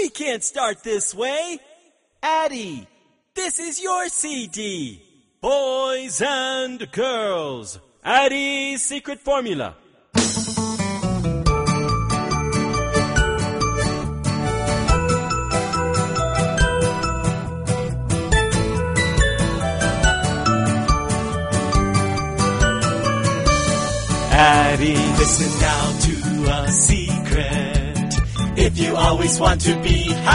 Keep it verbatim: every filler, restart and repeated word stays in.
We can't start this way. Addie, this is your C D. Boys and girls, Addie's secret formula. Addie, listen now to a secret. If you always want to be happy,